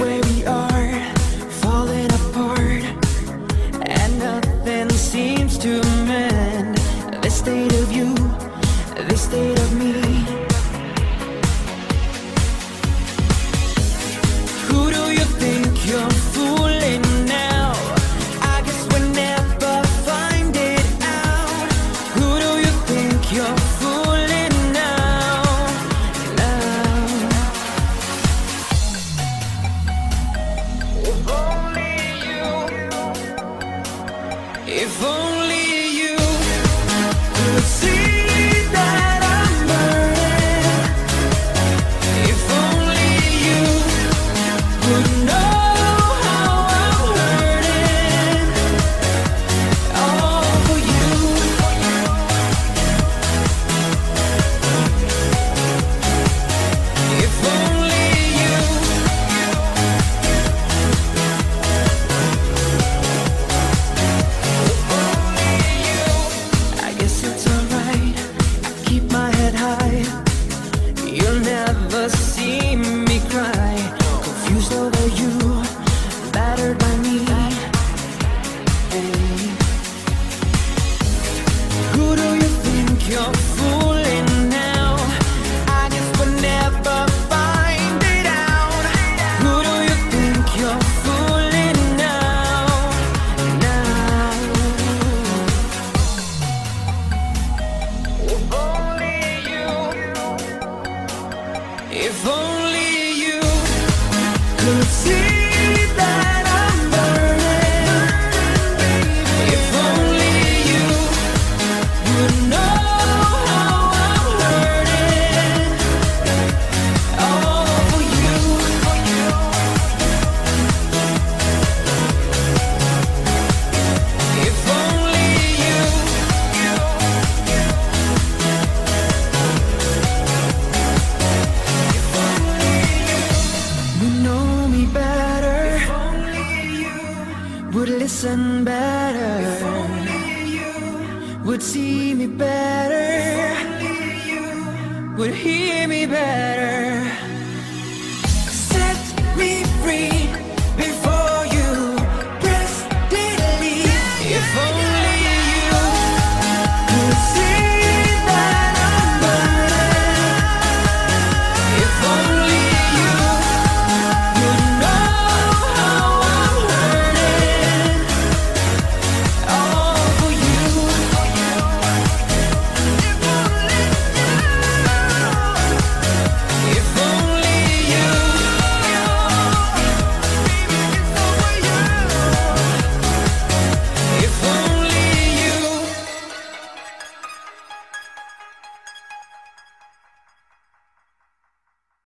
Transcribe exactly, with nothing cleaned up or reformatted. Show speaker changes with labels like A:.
A: where we are, falling apart, and nothing seems to mend. This state of you, this state of me. Who do you think you're fooling now? I guess we'll never find it out. Who do you think you're fooling now? Now. If only you, if only you could see that I'm burning. If only you would know how I'm hurting. All for you. If only you. I guess it's alright. I keep my head high. You'll never see me cry. Confused over you, battered by me. Hey. Who do you think you're fooling now? I guess we'll never find it out. Who do you think you're fooling now? Now. If only you, if only you could see that I'm burning. If only you would know how I'm hurting. All for you. If only you. Would know me better, would listen better, would see me better, would hear me better.